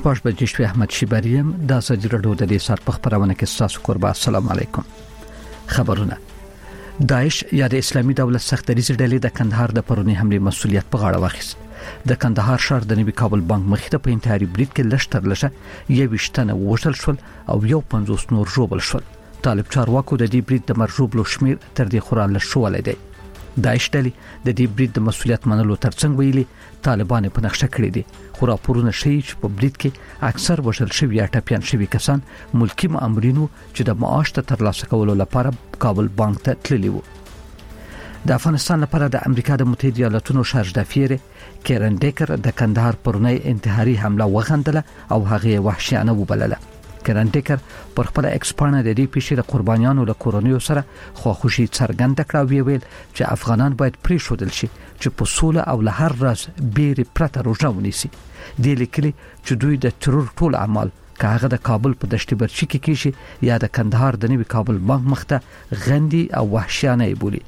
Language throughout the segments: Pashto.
شپږ بجې شوې. احمد شیبریم د ازادي راډیو د دې سات په خبرونه کې تاسو قربان. السلام علیکم. خبرونه. داعش یا د اسلامي دولت سختریزه ډلې د کندهار د پرونی حمله مسؤلیت په غاړه واخیست. د کندهار ښار د نوي کابل بانک مخې ته په انتحاري برید کې لشتر لشه 21 وژل شول او 50 نور ژوبل شول. طالب چارواکو د دې برید د مرجوبلو شمیر تر دې خوران لشولې دی. داعش ډلې د دې برید د مسؤلیت منلو ترڅنګ ویلي طالبان په نقشه کړی دي. خو راپورونه ښیي چې په برید کې اکثر وژل شوي یا ټپيان شوي کسان ملکی مامورینو چې د معاش ته ترلاسه کولو لپاره کابل بانک ته تللي وو. د افغانستان لپاره د امریکا د متحده ایالاتونو شارج دافیر کیرن ډیکر د کندهار پرونی انتحاري حمله وغندله او هغه وحشیانه وبلله. کیرن ډیکر پر خپل ایکسپانه د دې پیښې د قربانیانو له کورونیو سره خواخوشي څرګنده کړه ویل چې افغانان باید پرې شودل شي چې په سوله او له هر راز بیري پرته روزه ونیسي. د لیکلي چې دوی د ترور ټول اعمال کاغه د کابل په دشت برچی کې کیږي یا د کندهار د نوي کابل بانک مخته غندي او وحشیانه بولی.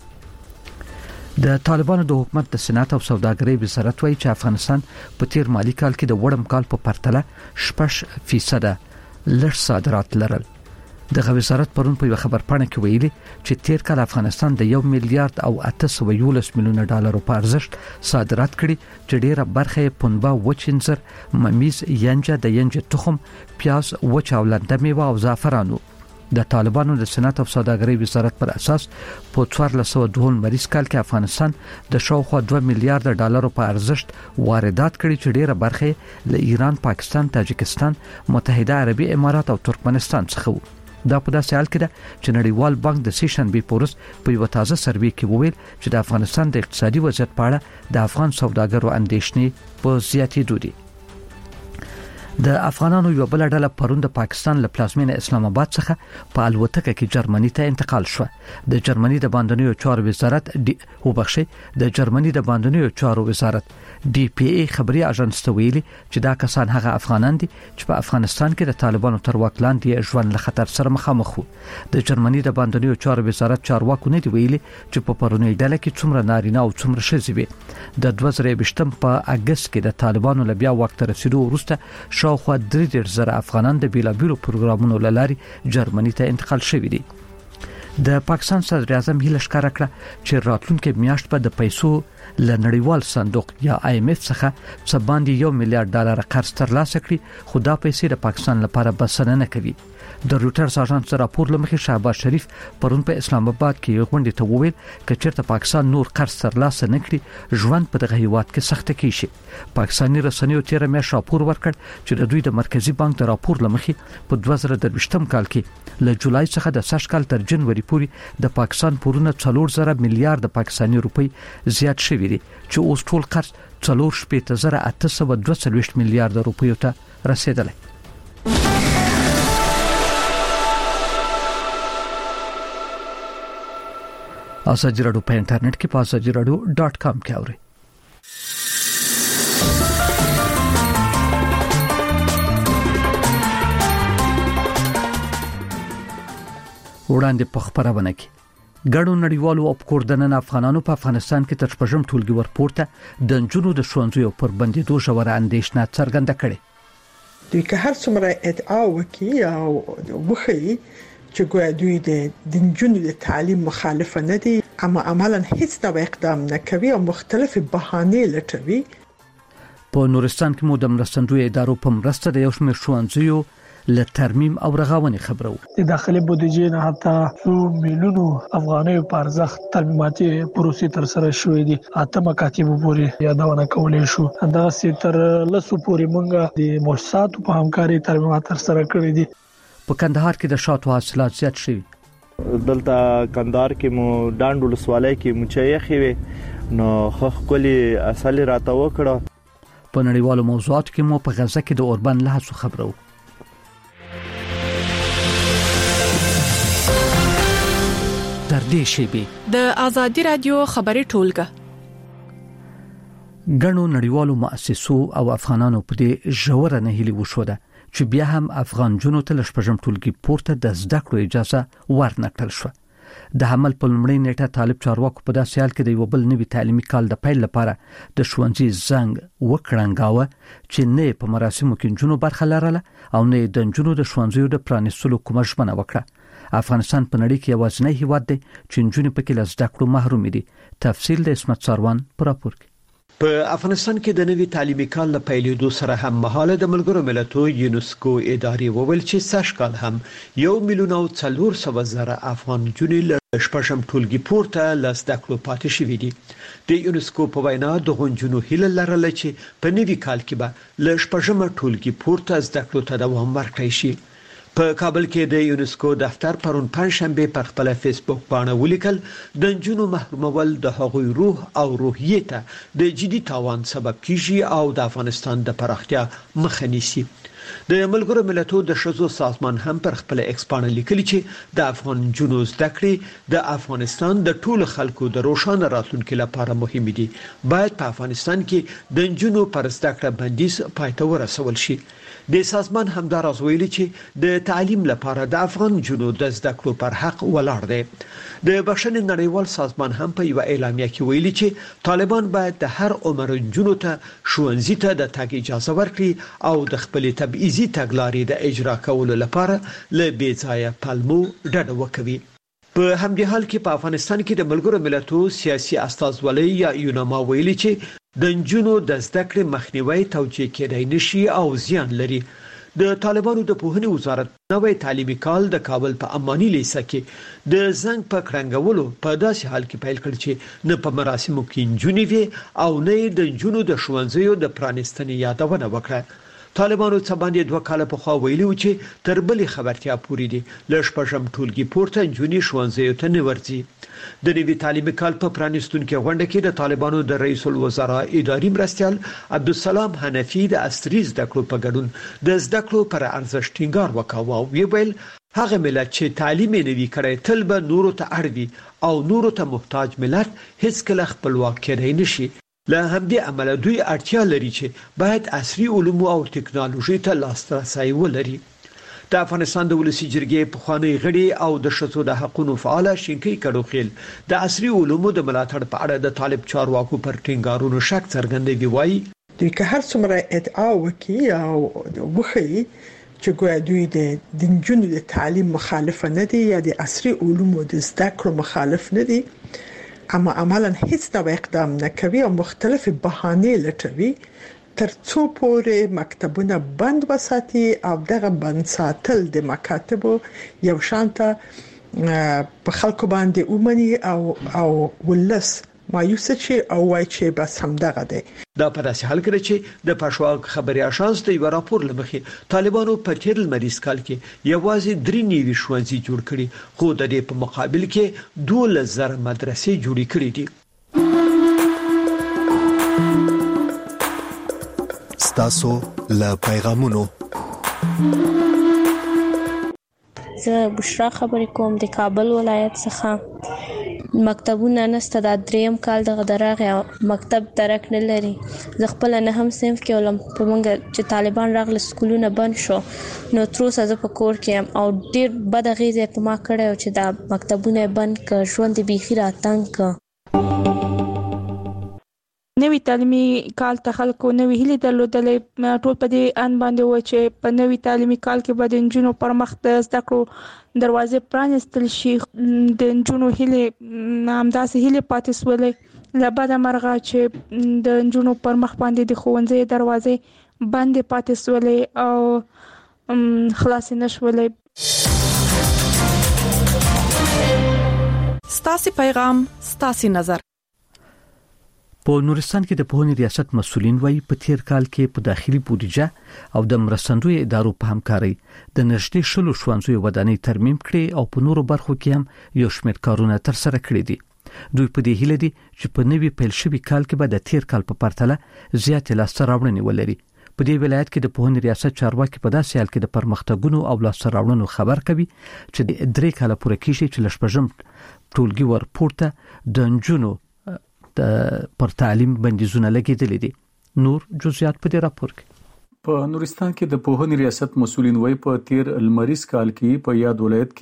د طالبانو د حکومت د صنعت او سوداګرۍ وزارت وايي چې افغانستان په تیر مالی کال کې د وړم کال په پرتله 6% لږ صادرات لرل. د وزارت پرون په خبر پاڼه کې ویلي چې تیر کال افغانستان د 1 میلیارډ او 811 میلیون ډالرو په ارزښت صادرات کړي چې ډیره برخه یې پنبه، وچینزر، ممیز، ینجه، د ینجه تخم، پیاز، وچ او لنده میوه او زعفرانو. د طالبانو د صنعت او سوداګرۍ وزارت پر اساس په 1402 مریض کال کې افغانستان د شاوخوا 2 میلیارډ ډالرو په ارزښت واردات کړي چې ډیره برخه له ایران، پاکستان، تاجکستان، متحده عربي امارات او ترکمنستان څخه وو. دا په داسې حال کې ده چې نړیوال بانک د سیشنبه پورس په یو تازه سروې کې وویل چې د افغانستان د اقتصادي وضعیت په اړه د افغان سوداګرو اندېښنې په زیاتېدو دي. د افغانانو یو بل ډله پرون د پاکستان له پلازمینه اسلام آباد څخه په الوتکه کې جرمني ته انتقال شو. د جرمني د باندنیو چارو وزارت د جرمني د باندنیو چارو وزارت ډي پی ای خبري اژانس ته ویلي چې دا کسان هغه افغانان دي چې په افغانستان کې د طالبانو تر واک لاندې ژوند له خطر سره مخامخ وو. د جرمني د باندنیو چارو وزارت چارواکو نه دی ویلي چې په پرونی ډله کې څومره نارینه او څومره ښځې وي. د 2020 په اگست کې د طالبانو له بیا وخت رسیدو وروسته شاوخوا 3,000 افغانان د بیلابیلو پروګرامونو لاري جرمني ته انتقال شوي دي. د پاکستان صدر اعظم هیله ښکاره کړه چې راتلونکي میاشت په د پیسو ل نړیوال صندوق یا IMF څخه څه باندې 1 میلیارډ ډالر قرض ترلاسه کړي، خو دا پیسې د پاکستان لپاره بسنه نه کوي. د روټرز اژانس راپور لمخې شهباز شریف پرون په اسلام آباد کې یو غونډه ته وویل چې چیرته پاکستان نور قرض ترلاسه نه کړي ژوند په دغه هیواد کې سخت کیږي. پاکستاني رسنیو تیر میاشت راپور ورکړ چې د دوی د مرکزی بانک د راپور لمخې په 2023 کال کې له جولای څخه د سږ کال تر جنوري پورې د پاکستان پورونه 4,000 میلیارډ پاکستاني روپی زیات شوي دي چې اوس ټول قرض 4,822 میلیارډ روپیو ته رسیدلی. ازادي راډیو په انټرنیټ کې په azadieradio.com کې اورئ. وړاندې په خبرونه کې ګډو نړیوالو او کوردنن افغانانو په افغانستان کې تر شپږم ټولګي ورپورته د نجونو د ښوونځیو پر بندیدو ژوره اندېښنه څرګنده کړې. دوی که هر څومره ادعا وکړي او وښيي چې ګویا دوی د نجونو د تعلیم مخالف نه دي، اما عملاً هیڅ ډول اقدام نه کوي او مختلف بهانې لټوي. په نورستان کې مو د مرستندوی ادارو په مرسته د یو شمېر ښوونځیو له ترمیم او رغونې خبرو. د داخلي بودیجې نه حتی 2 میلیونو افغانۍ په ارزښت ترمیماتي پروسې تر سره شوې دي. 8 مکاتب پورې یادونه کولې شو. دا سي تر لسو پورې مونږه د مؤسساتو په همکاري ترمیمات تر سره کړې دي. په کندهار کې د شاتو حاصلات زیات شوي. دلته کندهار کې مو ډانډ ولسوالۍ کې مچې خېوي نو خخ کلی اصلي راته وکړه. په نړیوالو موضوعاتو کې مو په غزه کې د اوربان لهڅو خبرو. تر دې شیبې د ازادي رادیو خبري ټولګه ګڼو نړیوالو مؤسسو او افغانانو په دې ژوره نه هلي وشوده چې بیا هم افغان جنو ته لشپږم ټولګي پورته د زده کړو اجازه ورنکړل شو. د حمل په لومړۍ نیټه طالب چارواکو په داسې حال کې د یو بل نوي تعلیمي کال د پیل لپاره د ښوونځي زنګ وکړنګاوه چې نه په مراسمو کې نجونو برخه لرله او نه د نجونو د ښوونځیو د پرانیستلو کومه ژمنه وکړه. افغانستان په نړۍ کې یوازینی هیواد دی چې نجونې پکې له زده کړو محروم دي. تفصیل د اسمت ساروان پر راپور کې. په افغانستان کې د نوي تعلیمي کال له پیلېدو سره هم مهاله د ملګرو ملتونو یونسکو ادارې وویل چې سږ کال هم 1,400,000 افغان نجونې له شپږم ټولګي پورته له زده کړو پاتې شوې دي. د یونسکو په وینا د غونجونو هیله لرله چې په نوي کال کې به له شپږم ټولګي پورته زده کړو ته دوام ورکړي شي. په کابل کې د یونسکو دفتر پرون پنځشنبه پر خپل فیسبوک باندې ولیکل د نجونو محرومول د هغوی روح او روحیه ته د جدي تاوان سبب کیږي او د افغانستان د پراختیا مخه نیسي. د ملګرو ملتونو د ښځو سازمان هم پر خپل ایکس باندې لیکلي چې د افغان نجونو زده کړې د افغانستان د ټولو خلکو د روښانه راتلونکي لپاره مهم دي. باید په افغانستان کې د نجونو پر زده کړه بندیز پای ته ورسول شي. د سازمان همداراز ویلي چې د تعلیم لپاره د افغان نجونو د زده کړو پر حق ولاړ دی. د بشري نړیوال سازمان هم په یو اعلامیه کې ویلي چې طالبان باید د هر عمر نجونو ته ښوونځي ته د تګ اجازه ورکړي او د خپل تبعیضي تګلارې د اجرا کولو لپاره له بې ځایه پلمو ډډه وکړي. په همدې حال کې په افغانستان کې د ملګرو ملتونو سیاسي استازولۍ یا یونما ویلي چې د نجونو د زده کړې مخنیوي توجیه کېدای نشي او زیان لري. د طالبانو د پوهنې وزارت نوې تعلیمي کال د کابل په امانی لیسه کې د زنګ په کړنګولو په داسې حال کې پیل کړ چې نه په مراسمو کې نجونې وي او نه د نجونو د ښوونځیو د پرانیستنې یادونه وکړه. طالبانو څه باندې 2 کال په خوا ویلي و چې تر بلې خبرتیا پورې دي له شپږم ټولګي پورته نجونې ښوونځیو ته نه ورځي. د نوي تعلیمي کال په پرانیستونکو غونډه کې د طالبانو د رئیس الوزرا اداري مرستیال عبدالسلام حنفي د عصري زده کړو په ګډون د زده کړو پر ارزښت ټینګار وکاوه او ویل هغه ملت چې تعلیم یې نوي کړی تل به نورو ته اړ وي او نورو ته محتاج ملت هیڅ کله خپلواک کېدای نشي. له همدې امله دوی اړتیا لري چې باید عصري علوم او ټکنالوژي ته لاسرسي ولري. د افغانستان د ولسی جرګې پخوانی غړي او د ښځو د حقوقو فعال شینکی کډوخیل د عصري علومو د ملاتړ په اړه د طالب چارواکو پر ټینګارونو شک څرګندوي. وایي دوی که هر څومره ادعا وکړي او وښيي چې ګویا دوی د نجونو د تعلیم مخالف نه دي یا د عصري علومو د زده کړو مخالف نه دي، اما عملاً هیڅ ډول اقدام نه کوي او مختلفې بهانې لټوي ترڅو پورې مکتبونه بند وساتي او دغه بند ساتل د مکاتبو یو شانته په خلکو باندې اومني او ولس مایوس شي او وایي چې بس هم دغه دی. دا په داسې حال کې چې د پښواک خبري اژانس د یو راپور لمخې طالبانو په تیر لمریز کال کې یوازې 3 نوي ښوونځي جوړ کړي خو د دې په مقابل کې 12,000 مدرسې جوړې کړې دي. ستاسو له پیغامونو زه بشرا خبرې کوم د کابل ولایت څخه. مکتبونه نسته د 3م کال دغه درغه مکتب درک نه لري. زه خپل نه هم صنف کې ولم په مونږ چې طالبان راغله سکولونه بند شو نو تر اوسه زه په کور کې او ډیر بد غیزه په ما کړو چې دا مکتبونه بند ک ژوند بيخي راتنګ ک. نوی تعلیمي کال ته خلکو نوی هیله درلودلې ټول په دې ان باندې و چې په نوی تعلیمي کال کې به د نجونو پر مخ د زده کړو دروازې پرانستل شي. د نجونو هیله همداسې هیله پاتې سولې لبد مرغه چې د نجونو پر مخ باندې د ښوونځي دروازې بند پاتې سولې او خلاص نشولې. ستاسي پیغام ستاسي نظر. په نورستان کې د پوهنې ریاست مسؤلین وایي په تیر کال کې په داخلي بودیجه او د مرستندوی ادارو په همکارۍ د نږدې 100 ښوونځیو ودانۍ ترمیم کړي او په نورو برخو کې هم یو شمېر کارونه تر سره کړي دي. دوی په دې هیله دي چې په نوي پیل شوي کال کې به د تیر کال په پرتله زیاتې لاسته راوړنې ولري. په دې ولایت کې د پوهنې ریاست چارواکي په داسې حال کې د پرمختګونو او لاسته راوړنو خبر کوي چې د 3 کال پورې کېږي چې لشپږم ټولګي ورپورته د نجونو پر تعلیم بندیزونه لګیدل دي. نور جزئیات په دې راپور کې. په نورستان کې د پوهنې ریاست مسؤلین وایي په تیر لمریز کال کې په یاد ولایت کې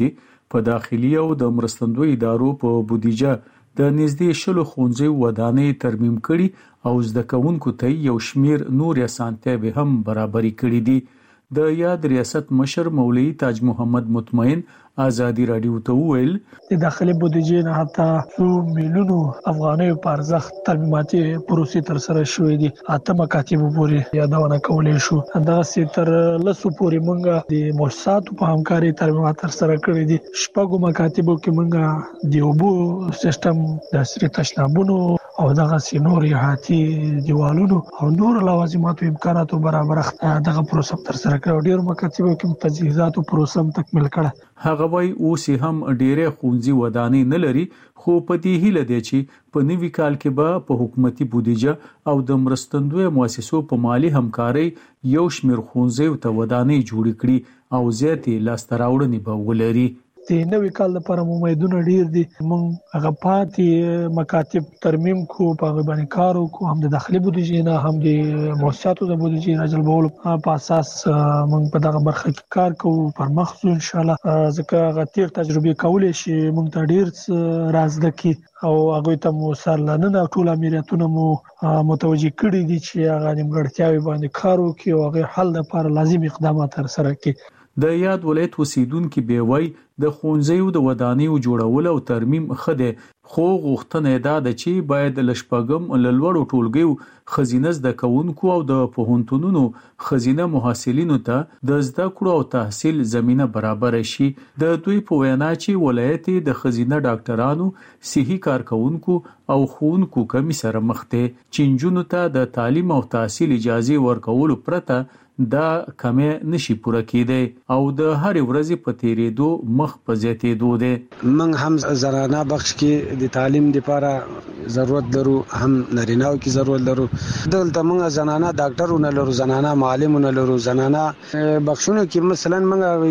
په داخلي او د مرستندوی ادارو په بودیجه د نږدې 10 ښوونځي ودانۍ ترمیم کړي او زده کوونکو ته یو شمیر نور اسانتیاوې هم برابري کړي دي. د یاد ریاست مشر مولوی تاج محمد مطمئن ازادي رادیو ته وویل د داخلي بودیجې نه حتی 2 میلیونو افغانۍ په ارزښت ترمیماتي پروسې تر سره شوې دي. 8 مکاتب پورې یادونه کولې شو. دا تر لسو پورې مونږه د مؤسساتو په همکاري ترمیمات تر سره کړې دي. 6 مکاتبو کې مونږه د اوبو سیستم د عصري تشنابونو او دغه سينور یحاتي دیوالونو او نور لوازماتو امکاناتو برابر دغه پروسه تر سره کړو. ډیر مکاتبو کې تجهیزاتو پروسه تکمیل کړه. هغه وای اوس هم ډېرې ښوونځي ودانۍ نه لري، خو په دې هیله دی چې په نوي کال کې به په حکومتي بودیجه او د مرستندوی مؤسسو په مالی همکاري یو شمېر ښوونځي ته ودانۍ جوړ کړي او زیاتې لاسته راوړنې به ولري. د نوې کال لپاره امیدونه ډیر دي. مونږ هغه پاتې مکاتب ترمیم کو په باندې کار وکړو، هم د داخلي بودیجې نه هم د مؤسساتو د بودیجې نه جلبولو په اساس مونږ په دغه برخه کې کار کوو پر مخ ځو ان شاء الله. ځکه هغه تیر تجربه کولې شي مونږ ته ډیر رازده کی او هغه ته مو سرلانه ټول امریتونه مو متوجي کړی دي چې هغه نیمګړتیاوي باندې کار وکړي او هغه حل لپاره لازم اقدامات تر سره کړي. د یاد ولایت اوسیدونکو به وای د ښوونځیو د ودانیو جوړول او ترمیم خده، خو غوښتنه ده چې باید لشپګم لوړو ټولګیو خزینه زده کوونکو او د پوهنتونونو خزینه محصلینو ته د زده کړو او تحصیل زمينه برابر شي. د دوی په وینا چې ولایت د خزینه ډاکټرانو، صحي کارکونکو او ښوونکو کمی سره مخ ته چینجونو ته د تعلیم او تحصیل اجازه ورکول پرته دا کمې نشي پوره کېدی او د هر ورځې په تیریدو مخ په زیاتېدو دی. موږ هم زنانه بخش کې د تعلیم لپاره ضرورت لرو، هم نارینه‌و کې ضرورت لرو. دلته موږ زنانه ډاکټرونه لرو، زنانه معلمونه لرو، زنانه بخښونو کې مثلا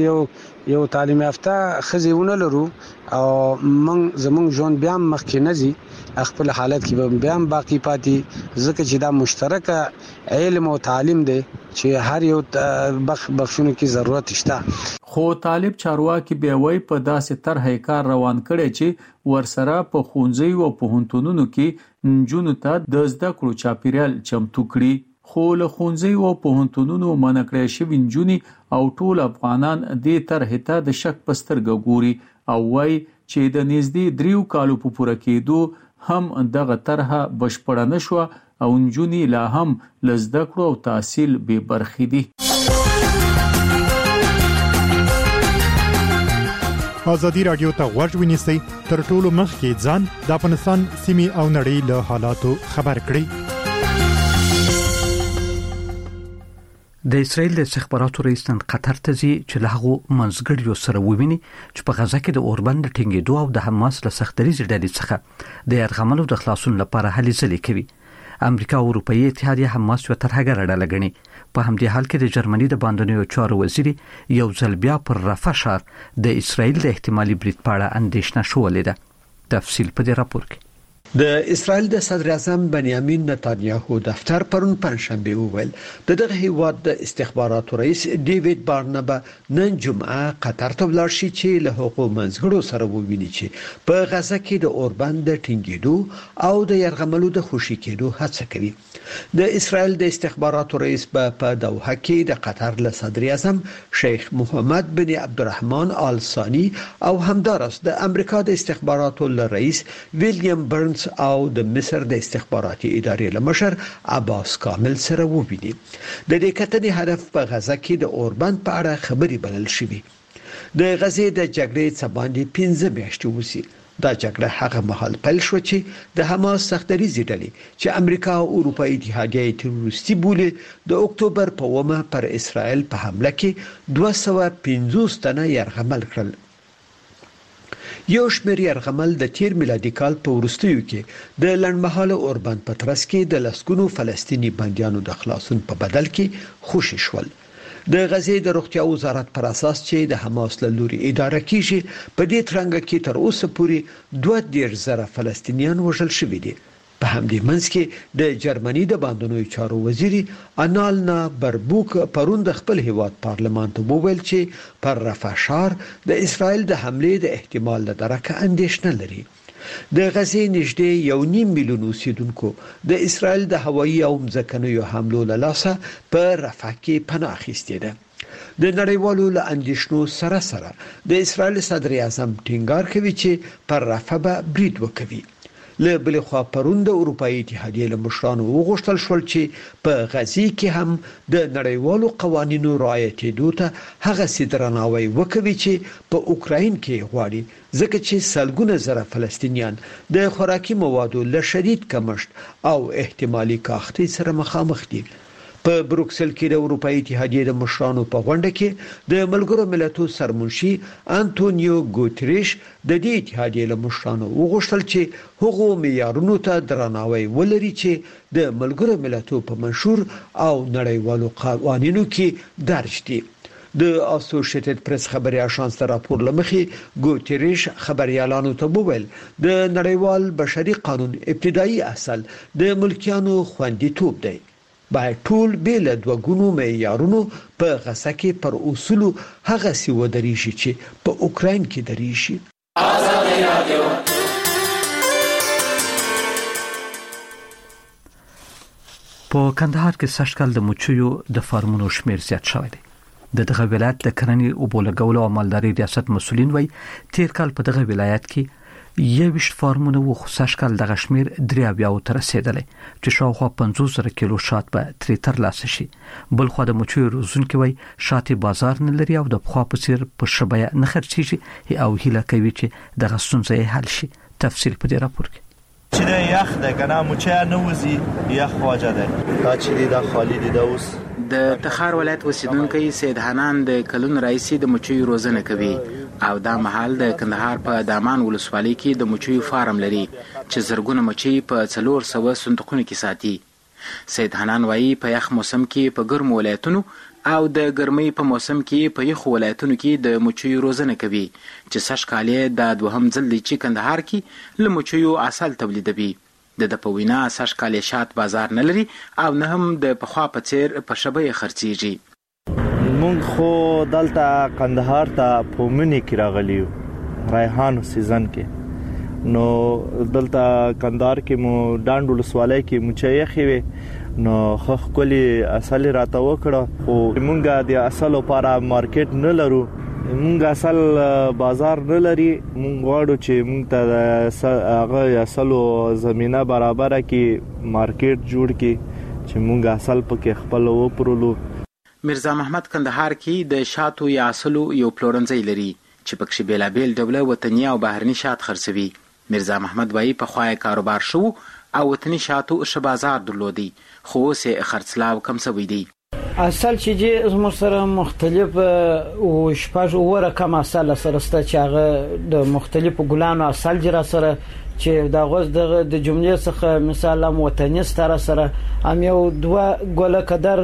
موږ یو تعلیم یافته خزیونه لرو او موږ زموږ ژوند بیا مخکې نه ځي، خپل حالت کې بیا باقی پاتې، ځکه چې دا مشترک علم او تعلیم دی چې هر یو بخښونو کې ضرورت شته. خو طالب چارواکي به وای په داسې طرحه کار روان کړي چې ورسره په ښوونځي او پوهنتونونو کې نجونو ته د زده کړو چاپیریال چمتو کړي. خو له ښوونځي او پوهنتونونو منکړې شوی نجونی او ټول افغانان دې طرحه ته د شک پسترګ ګوري او وای چې د نږدې 3 کالو په پوره کېدو هم دغه طرحه بشپړه نشو او نجونی لا هم لزده کړو او تحصیل به برخې دي. ازادي رادیو ته غوږ ونیسئ، تر ټولو مخکې ځان د افغانستان سیمې او نړۍ له حالاتو خبر کړئ. د اسرائیل د استخباراتو رئیس نن قطر ته ځي چې له هغه منځګړیو سره وویني چې په غزا کې د اوربند د ټینګېدو او د حماس له سختدریز ډلې څخه د یرغملو د خلاصون لپاره هلې ځلې کوي. امریکا او اروپאי اتحادیه حماس یو ترهګر ډله ګڼي. په همدې حال کې د جرمني د باندنیو چارو وزیر یو ځل بیا پر رفح ښار د اسرائیل د احتمالي برید په اړه اندېښنه شولې ده. تفصیل په دې راپور کې. د اسرائیل د صدر اعظم بنیامین نتانیاهو دفتر پرون پنځشنبه وویل د دغه هیواد د استخباراتو رئیس ډیوډ بارنبا نن جمعه قطر ته ولاړ شي چې له حقوق منځګړو سره وویني چې په غزا کې د اوربند د ټینګېدو او د يرغملو د خوشي کېدو هڅه کوي. د اسرائیل د استخباراتو رئیس په دوحه کې د قطر له صدر اعظم شیخ محمد بن عبدالرحمن آل ثانی او همدارس د امریکا د استخباراتو رئیس ویلیام برنز او د مصر د استخباراتي ادارې لمشر عباس کامل سره وویني. د دې کتنې هدف په غزا کې د اوربند په اړه خبري بلل شوی. د غزې د جګړې څخه باندې 15 میاشتې وسی. دا جګړه هغه مهال پیل شو چې د حماس سختدریزي ډلې چې امریکا او اروپאי اتحادیه تروریستي بولي د اکتوبر په 1 پر اسرائیل په حمله کې 250 تنه يرغمل کړل. یو شمېر يرغمل د تیر میلادي کال په وروستیو کې د لنډمهاله اوربند په ترڅ کې د لسګونو فلسطینی بنديانو د خلاصون په بدل کې خوشي شول. د غزې د روغتیا وزارت پر اساس چې د حماس له لوري اداره کیږي په دې ترنګ کې تر اوسه پورې 2.0 فلسطینیان وژل شوي دي. په همدې منځ کې د جرمني د باندنوي چارو وزیر انالنا بربوک پرون د خپل هیواد پارلمان ته وویل چې پر رفح ښار د اسرائیل د حملې د احتمال له درکه اندېښنه لري. د غزې نږدې 1.5 میلیون اوسیدونکو د اسرائیل د هوایي او ځمکنیو حملو له لاسه په رفح کې پناه اخیستې ده. د نړیوالو له اندېښنو سره سره د اسرائیل صدر اعظم ټینګار کوي چې پر رفح به برید وکوي. له بل خوا پرون د اروپאי اتحادیې له مشرانو وغوښتل شول چې په غزې کې هم د نړیوالو قوانینو رعایتېدو ته هغه سیدرناوی وکوي چې په اوکراین کې غواړي، ځکه چې سلګونه زره فلسطینیان د خوراکي موادو له شدید کمښت او احتمالي کاختۍ سره مخامخ دي. په بروکسل کې د اروپאי اتحادیې د مشرانو په غونډه کې د ملګرو ملتونو سرمنشي انټونیو ګوتریش د دې اتحادیې له مشرانو وغوښتل چې هغو معیارونو ته درناوی ولري چې د ملګرو ملتونو په منشور او نړیوالو قوانینو کې درج دي. د اسوسییټډ پریس خبري اژانس ته راپور لمخې ګوتریش خبريالانو ته وویل د نړیوال بشري قانون ابتدایي اصل د ملکیانو خوندیتوب دی. باید ټول بیل د وګونو معیارونو په غسه کې پر اصول هغه سی ودرېږي چې په اوکراین کې درېږي. په کندهار کې سږکال د مچیو د فارمونو شمیر زیات شوی دی. د دغه ولایت د کرنې او بولګولو او مالداري ریاست مسولین وایي تیر کال په دغه ولایت کې 21 فارمونه و خو سږکال دغه شمیر 3 تر رسیدلی چې شاوخوا 50,000 کیلو شات به تر ترلاسه شي. بل خو د مچیو روزونکي وایي شات بازار نه لري او د خوا په څیر په شبيه نه خرڅيږي او هیله کوي چې دغه ستونزه حل شي. تفصیل په دې راپور کې چې د یخ د کنه مچیا نه وزي یخ واجه ده دا چې د خالد د اوس د تخار ولایت اوسیدونکو سید حنان د کلون رئیسي د مچیو روزنه کوي او دا محل د کندهار په دامان ولسوالۍ کې د مچیو فارم لري چې زرګونه مچي په 400 صندوقونو کې ساتي. سید حنان وایي په یخ موسم کې په ګرم ولایتونو او د ګرمۍ په موسم کې په یخ ولایتونو کې د مچیو روزنه کوي چې سږکال د دوهم ځل چې کندهار کې له مچیو اصل تولیدوي. د پوینا سږکال شات بازار نه لري او نه هم د پخوا په څیر په شبيه خرڅيږي. مونږ خو دلته کندهار ته په منی کې راغلیو ریحان سیزن کې نو دلته کندهار کې مو ډانډ ولسوالۍ کې مچایې خوي نو خخ کلی اصل راته وکړه خو مونږه د اصل لپاره مارکیټ نه لرو مونږ اصل بازار نه لري مونږ غواړو چې مونږ ته هغه اصل زمينه برابر کې مارکیټ جوړ کې چې مونږ اصل پکې خپل وپرلو. مرزا محمد کندهار کې د شاتو یا اصلو یو پلورنځي لري چې پکې بیلابیل ډوله وطني او بهرني شات خرڅوي. مرزا محمد وایي په خوای کاروبار شو او وطني شاتو ش بازار درلودي خو سه خرڅلاو کم سوي دي. اصل چې زموږ سره مختلف او شپږ اوره کم اصل سره ست چې هغه د مختلفو ګلانو اصل جرا سره چې دا غوز د جملې څخه مثال وطني ستاره سره ام یو 2 ګوله قدر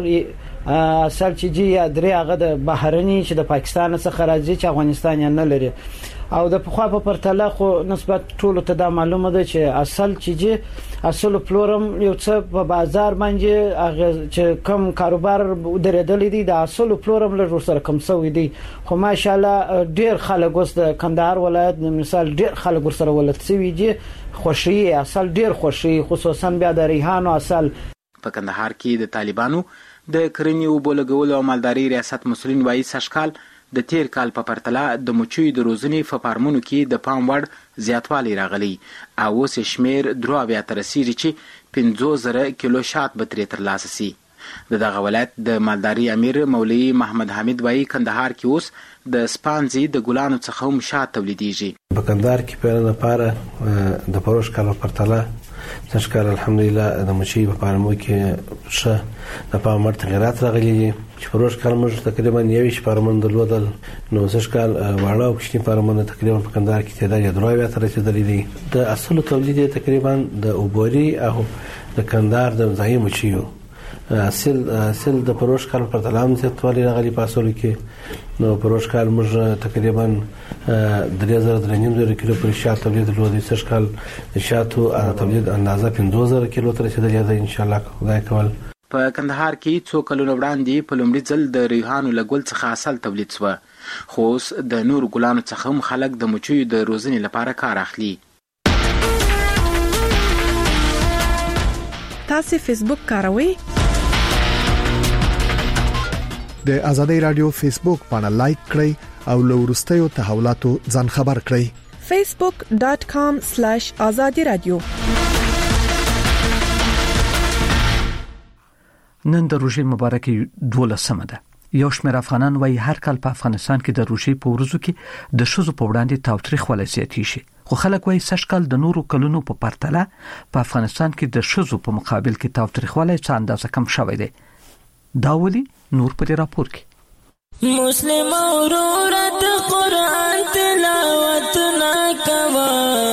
اصل چې یا درې هغه د بهرني چې د پاکستان څخه راځي چې افغانستان نه لري او د پخوا په پرتله خو نسبت ټولو ته دا معلومه ده چې اصل چې اصل فلورم یو څه په بازار باندې هغه چې کم کاروبار درېدل دي د اصل فلورم له سره کم سوي دي خو ماشاءالله ډیر خلک اوس د کندهار ولایت مثال ډیر خلک سره ولت سوي دي خوشي اصل ډیر خوشي خصوصا بیا د ریحان اصل. په کندهار کې د طالبانو د کرنې او بولګولو او مالداري ریاست مسولین وایي سږکال د تیر کال په پرتله د مچیو د روزنې په فارمونو کې د پام وړ زیاتوالی راغلی او اوس شمیر 3 تر رسیدي چې 50,000 کیلو شات به ترلاسه سي. دغه ولایت د مالداري امیر مولوی محمد حمید وایي کندهار کې اوس د سپانزي د ګلانو څخه هم شات تولیديږي. په کندهار کې په لپاره د پروش کال په پرتله سږکال الحمدلله د مچي په فارمو کې ښه د پام وړ تغیرات راغلي دي چې پروش کال موږ تقریبا 21 فارمونه درلودل نو سږکال واړه او کشنی فارمونه تقریبا په کندهار کې تعداد 3 تر رسیدلي دي. د اصل تولید تقریبا د اوبوري او د کندهار د ځای مچیو سیل د پروش کال پر تلام زیاتوالی راغلی پاسول کې نو پروش کال موږ تقریبا 3000 کیلو پر شات تولید لودي سږ کال شاتو تولید اندازه 15000 کیلو تر رسیدلی ده ان شاء الله خدای کول. په کندهار کې څو کلونه وړاندې په لومړي ځل د ریحانو له ګل څخه اصل تولید شو، خو اوس د نورو ګلانو څخه هم خلک د مچیو د روزنې لپاره کار اخلي. تاسو فیسبوک کاروئ؟ د آزادۍ رادیو فیسبوک باندې لایک کړئ او له وروستیو تحولاتو ځان خبر کړئ. facebook.com/azadi radio. نن د روژې مبارکي 12مه ده. یو شمېر افغانان وايي هر کال په افغانستان کې د روژې په ورځو کې د ښځو په وړاندې تاوتریخوالی زیاتېږي شي، خو خلک وايي سږ کال د نورو کلونو په پرتله په افغانستان کې د ښځو په مقابل کې تاوتریخوالی څه اندازه کم شوی دی. دا ولي نور په دې راپور کې. مسلم اورات قرآن تلاوت نکوا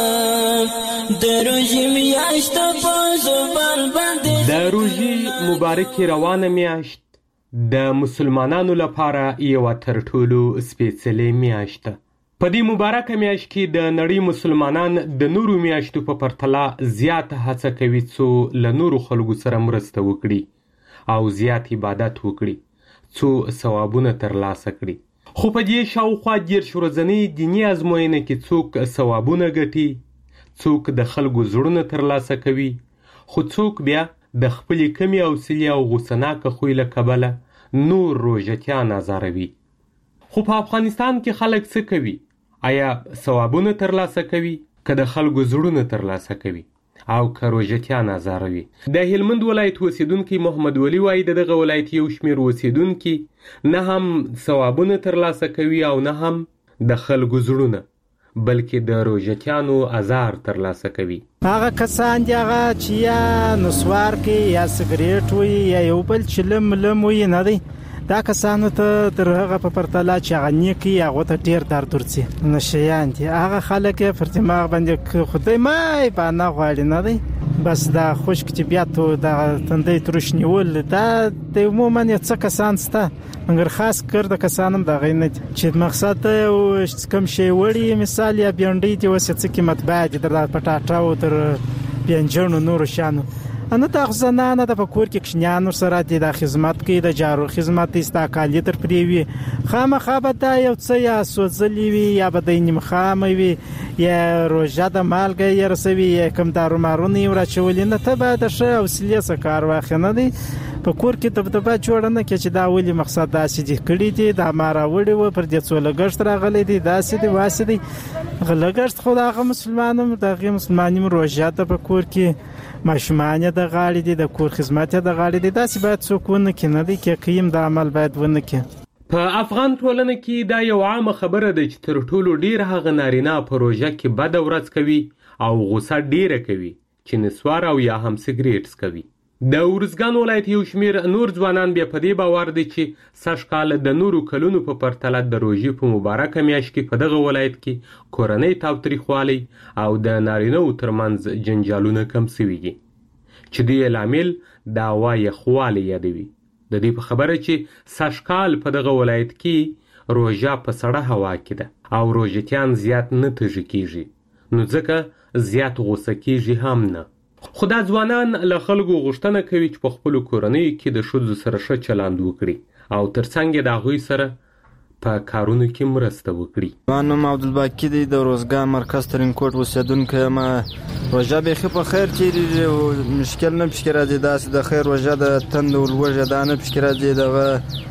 د روژې میاشت په زبان باندې د روژې مبارکي روانه میاشت د مسلمانانو لپاره یو تر ټولو سپېڅلې میاشت ده. په دې مبارکه میاشت کې د نړۍ مسلمانان د نورو میاشتو په پرتله زیات هڅه کوي څو له نورو خلکو سره مرسته وکړي او زیات عبادت وکړي څو ثوابونه ترلاسه کړي. خو په دې شاوخوا 10 ورځنۍ دیني ازموینه کې څوک ثوابونه ګټي، څوک د خلکو زړونه ترلاسه کوي، خو څوک بیا د خپلې کمې حوصلې او غوسناکه خوی له کبله نور روژتیان ازاروي. خو په افغانستان کې خلک څه کوي؟ آیا ثوابونه ترلاسه کوي که د خلکو زړونه ترلاسه کوي او که روژتیان ازاروي؟ د هلمند ولایت اوسیدونکي محمد ولی وایي دغه ولایت یو شمېر اوسیدونکي نه هم ثوابونه ترلاسه کوي او نه هم د خلکو زړونه بلکې د روژتیانو ازار ترلاسه کوي. هغه کسان دي هغه چې یا نسوار کوي یا سګریټ وي یا یو بل چې لم وي نه دی، دا کسانو ته تر هغه په پرتله چې هغه نیکي هغه ته ډیر درد ورځي. نشیان دي هغه خلک پر دماغ باندې خدای مای باندې غواړي نه دی، بس دا خشک طبيعت او دا تندې ترش نیول دا د عموما څه کسان سته مګر خاص کر د کسانم دا غینه چې مقصد او کم شی وړي مثال یا بیانډي دی وسه څه قیمت باید در پټاټا او تر بیانجنو نور شانو انا تا زنانه د پکور کې کښنیانو سره د خدمت کې د جارو خدمت استقالی تر پریوي خامخا به دا یو څه یا سوځلی وي یا به د نیم خام وي یا روزه د مالګه یې رسوي یا کوم دارو مارونه یې راچولې نه ته به د ښه حوصله سره کار واخنه دي په کور کې دبدبه جوړنه کې چې دا ولي مقصد داسې دي کړی دي دا مارا وړي و پر دې څو لګښت راغلي دي داسې دي واسې دي غلګښت خو دغه مسلمانانو دغه مسلمانانو روزه ته په کور کې ماشومان د غاړې دي د کور خدمت د غاړې دي داسې باید څوک ونه کې نه دي کې قیم د عمل باید ونه کې. په افغان ټولنه کې دا یو عامه خبره ده چې تر ټولو ډیر هغه نارینه په روزه کې بد ورځ کوي او غوسه ډیره کوي چې نسوار او یا هم سګریټ کوي. د ورزګان ولایت یو شمیر نور ځوانان بیا په دې باور دي چې سږ کال د نورو کلونو په پرتله د روژې په مبارکه میاشت کې په دغه ولایت کې کورنۍ تاوتریخوالی او د نارینه‌و ترمنځ جنجالونه کم شوي دي چې د لامل دعوا یخوالی یادوي. د دې په خبره چې سږ کال په دغه ولایت کې روژه په سړه هوا کې ده او روژتیان زیات نه تږي کیږي نو ځکه زیات غوسه کیږي هم نه. خدا ځوانان له خلکو غوښتنه کوي چې په خپل کورنۍ کې د ښځو سره ښه چلند وکړي او ترڅنګ د هغوی سره په کارونو کې مرسته وکړي. ما نوم عبدالباقي دی د روزګان مرکز ترینکوټ اوسیدونکی یم. روژه بیخي په خیر تېرېږي او مشکل نه پکې راځي داسې د خیر روژه د تند ولوږه دا نه پکې راځي دغه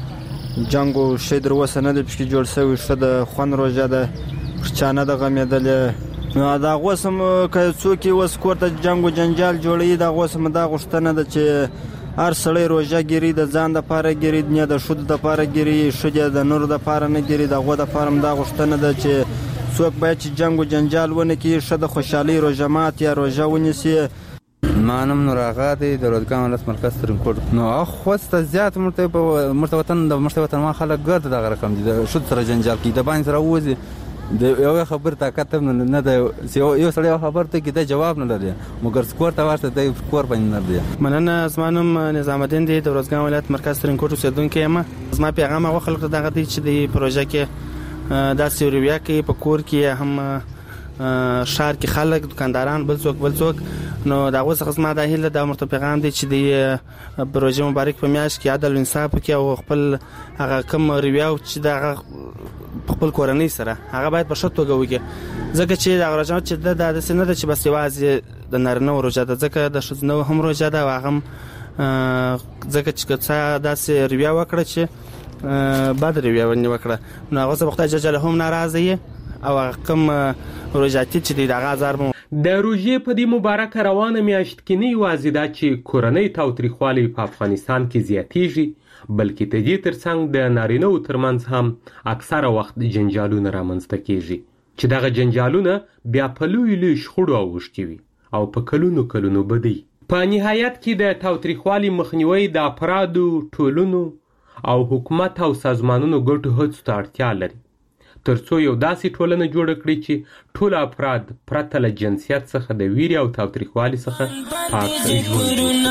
جنګ او شی در اوسه نه دی پکې جوړ شوی ښه د خوند روژه ده پر چا نه ده غمېدلې نو دا غوسم که څوک یې اوس کور ته جنګ او جنجال جوړوي دا غوسم دا غوښتنه ده چې هر سړی روژه ګیري د ځان دپاره ګیري نه د ښځو دپاره ګیري ښځې د نورو دپاره نه ګیري د هغو دپاره هم دا غوښتنه ده چې څوک باید چې جنګ او جنجال ونه کړي ښه د خوشحالۍ روژه مات یا روژه ونیسي. ما نوم نور آغا دی د روزګان ولایت مرکز ترینکوټ. نو خوسته زیات مرته وطن ما خلک ګرد دغه رقم دي د ښځو سره جنجال کوي د باندې سره وځي د یو خبر طاقت نه ده یو سړی خبر ته کې د جواب نه لري مګر سکور ته ورته د سکور باندې نه دی. مننه. زمانم نظام الدین دی د روزګان ولایت مرکز ترینکوټ اوسیدونکی یم. زما پیغام هغه خلک ته دغه دی چې د پروژه کې دا سیوریا کې په کور کې هم شهر کې خلک دکانداران بل څوک نو دا اوس خصما د هیله د مرته پیغام دی چې د پروژه مبارک په میاشت کې عدل انصاف کې او خپل هغه کم ریویو چې د خپل کورنۍ سره هغه باید په شتو غوږي ځکه چې د غرجات چې د سنده چې بس یوازې د نارینه ورجه ده ځکه د شذنو هم ورجه ده واغم ځکه چې څه داسې ریویو وکړه چې بعد ریویو نه وکړه نو هغه وخت ججله هم ناراضي او کوم روزاتي چې د غازار د روژې په دې مبارک روانه میاشت کې نه یوازې دا چې کورنۍ تاوتریخوالي په افغانستان کې زیاتېږي بلکې د دې ترڅنګ د نارینه‌و ترمنځ هم اکثره وخت جنجالونه رامنځته کیږي چې دغه جنجالونه بیا په لوی شخړو اوښتي وي او په کلونو بدی. په نهایت کې د تاوتریخوالي مخنیوي د افرادو ټولنو او حکومت او سازمانونو ګډو هڅو ته اړتیا لري ترڅو یو داسې ټولنه جوړه کړي چې ټول افراد پرته له جنسیت څخه د ویرې او تاوتریخوالي څخه پاک ژوند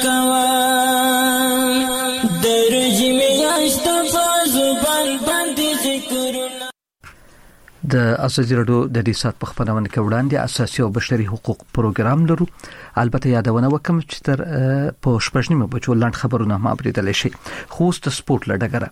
د ازادي راډیو د دې سات په خبرونه کې وړاندې اساسي او بشري حقوق پروګرام لرو. البته یادونه وکم چې تر په شپږنیمه بجو لاند خبرونه ما بریدل شي. خو ست سپورت لډګره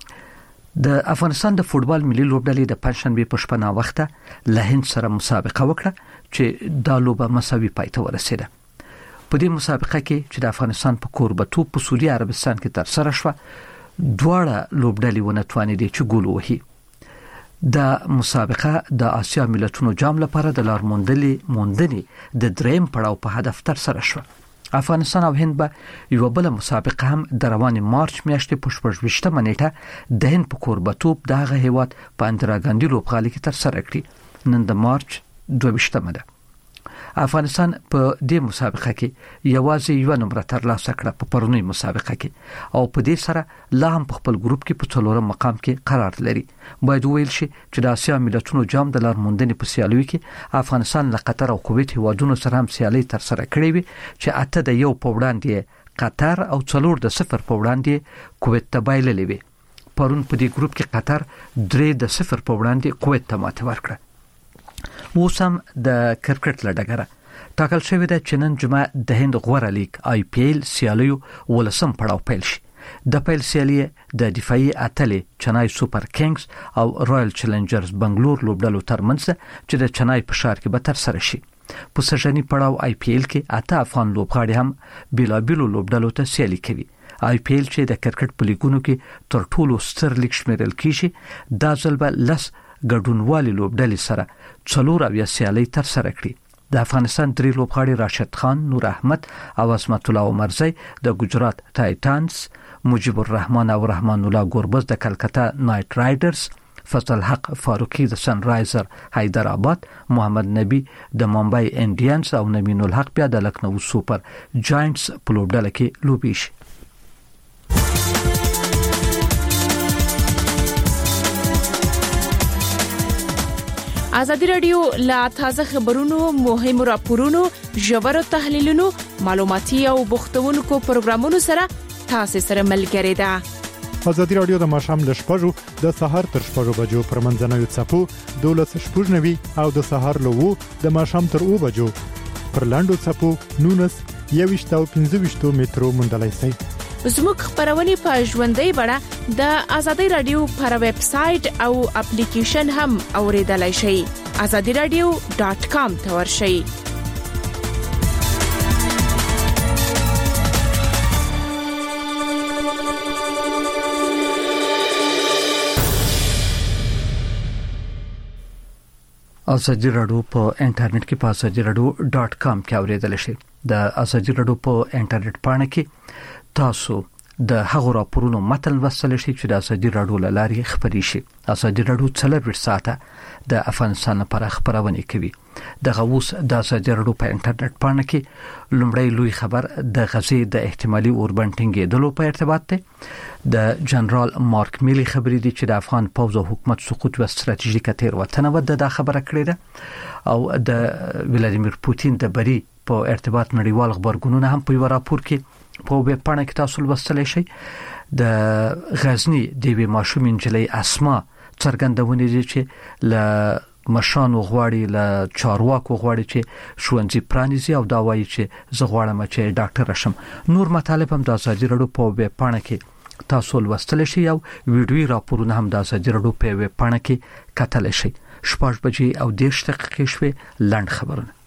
د افغانستان د فوتبال ملي لوبډلې د پنځشنبه په شپه نا وخته له هند سره مسابقه وکړه چې د لوبه مساوي پای ته ورسیده. په دې مسابقه کې چې د افغانستان په کوربتوب په سعودي عربستان کې تر سره شوه دواړه لوبډلې ونه توانېدې چې ګول وهي. د مسابقه د آسیا ملتونو جام لپاره د لار موندنې د دریم پړاو په هدف تر سره شوه. افغانستان او هند به یو بل مسابقه هم د روان مارچ میاشتې په 28 نیټه د هند په کوربتوب دغه هیواد په اندرا ګاندي لوبغالي کې تر سره کړی. نن د مارچ 22 ده. افغانستان په دې مسابقه کې یوازې یو نمبر ترلاسه کړ په پرونی مسابقه کې او په دې سره لا هم په خپل ګروپ کې په څلورم مقام کې قرار لري. باید ویل شي چې د آسیا ملتونو جام د لار موندنې په سیالیو کې افغانستان له قطر او کویت هیوادونو سره هم سیالي تر سره کړې وي چې 8 د 1 په وړاندې قطر او 4 د 0 په وړاندې کویت ته بایللې وي. پرون په دې ګروپ کې قطر 3 د 0 په وړاندې کویت ته ماته ورکړه. اوسم د کرکټ لډګره ټاکل شوی دی چې نن جمعه د هند غوره لیگ IPL سیالیو ولسم پړاو پیل شي. د پیل سیالي د دفاعي اتلې چنای سوپر کینګز او رائل چیلنجرز بنگلور لوبډلو ترمنځ چې د چنای په ښار کې به تر سره شي. په سژنی پړاو IPL کې 8 افغان لوبغاړي هم بیلابیلو لوبډلو ته سیالي کوي. IPL چې د کرکټ په لیګونو کې تر ټولو ستر لیګ شمیرل کیږي دا ځل به لس ګډونوالي لوبډلې سره 4 سیالي تر سره کړي. د افغانستان 3 لوبغاړي راشد خان، نور احمد او عصمت الله عمرزی د ګجرات ټایټانز، مجيب الرحمن او رحمان الله ګوربز د کلکتا نایټ رایډرز، فضل حق فاروقی د سن رایزر حیدرآباد، محمد نبی د ممبئی انډینز او نمین الحق بیا د لکنو سوپر جاینټس په لوبډله کې لوبي شي. ازادي راډیو لا تازه خبرونو، مهمو راپورونو، ژورو تحلیلونو، معلوماتي او بوختونکو پروګرامونو سره تاسو سره ملګری ده. ازادي راډیو د ماشام له شپږو د سحر تر شپږو بجو پر منځنوي څپو 12:90 او د سحر له 2 د ماشام تر 2 بجو پر لاندو څپو 19 او 15 مترو مندلای سي. زموږ خبرونه په ژوندۍ بڼه د ازادي رادیو پر ویب سټ او اپلیکیشن هم اوریدلای شئ. azadiradio.com ته ورشئ. ازادي راډیو په انټرنیټ کې په azadiradio.com کې اوریدل شئ. د ازادي راډیو په انټرنیټ باندې کې تاسو د هغو راپورونو متن وسل شي چې د ازادي راډیو لاري خبري شي. ازادي راډیو 24 ساعته د افغانستان لپاره خبرونه کوي. د غوس د ازادي راډیو په انټرنیټ باندې کې لومړی لوی خبر د غزې د احتمالي اوربنټینګ دلو په ارتباط ده. د جنرال مارک میلی خبرې دي چې د افغان پوځ او حکومت سقوط و ستراتیژیکه تیروتنه و د خبره کړې ده او د ولادیمیر پوتین د بری په ارتباط نړیوال خبرګونونه هم په راپور کې په ویب پاڼه کې تاسو لوستلی شئ. د غزنی د وی ماشوم انجلۍ اسما څرګندونه دي چې ل مشانو غواړي ل چارواکو غواړي چې ښوونځي پرانیزي او دا وایي چې زه غواړم چې ډاکټر شم. نور مطالب هم د ازادي راډیو په ویب پاڼه کې تاسو لوستلی شئ او ویډیوي راپورونه هم د ازادي راډیو په ویب پاڼه کې کتلی شئ. 6 بجې او 10 دقیقې شوې. لاند خبرونه